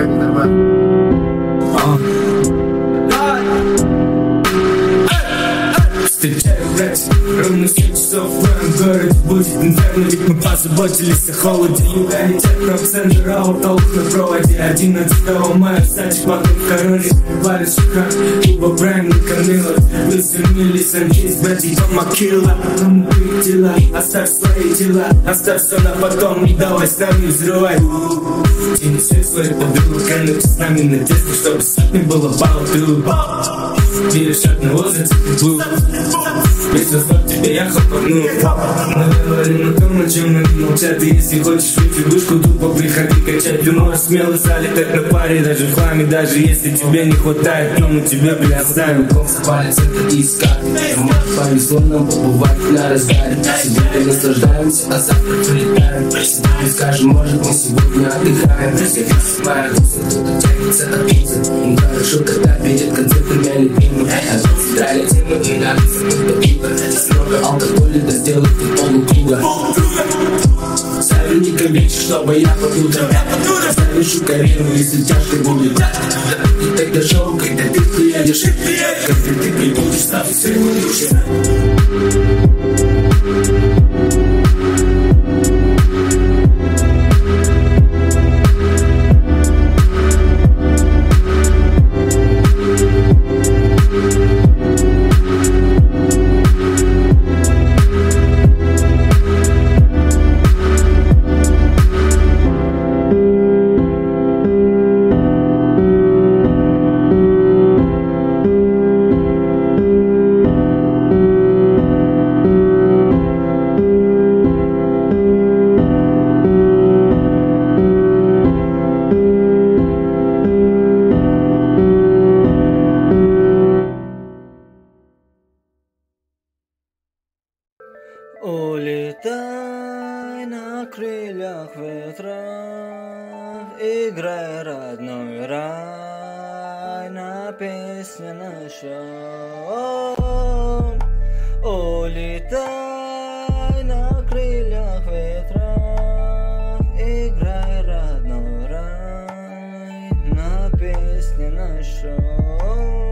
нормально. Встречаю брать ровно 7 часов в моем городе будет инферно, ведь мы позаботились о холоде. Юга летят на центр, а толк на проводе. 11 мая в садик вокруг короне варят шука, Куба Прайм на Камилах. Лысый санчиз, братья Макила. Мои дела, оставь свои дела, оставь все на потом, и давай с нами взрывай. Тяни всех своих подруг, кануть с нами на детстве, чтобы сотни было балду. Перешаг на возраст, был весь разлад тебе я хапану. Мы говорим о том, о чем они молчат. И если хочешь выйти в вышку, тупо приходи качать. Ты можешь смело залетать на паре, даже в хламе. Даже если тебе не хватает, но мы тебе, бля, оставим. Палец это искать. Повезло нам побывать на разгаре. Сегодня наслаждаемся, а завтра прилетаем. Сегодня скажем, может мы сегодня отдыхаем. Моя туса, кто-то тянется от тусы. Им хорошо, когда перед концертом я любимый. А центральная тема и нравится, кто пиво. Здесь много алкоголя, да сделай ты полукруга. Советникам вечер, чтобы я под утром завешу карьеру, если тяжко будет. И тогда шоу, когда ты приедешь, когда ты прибудешь, став своего душа. Улетай на крыльях ветра, играй родной рай, на песне наша. Улетай на крыльях ветра, играй родной рай, на песне наша.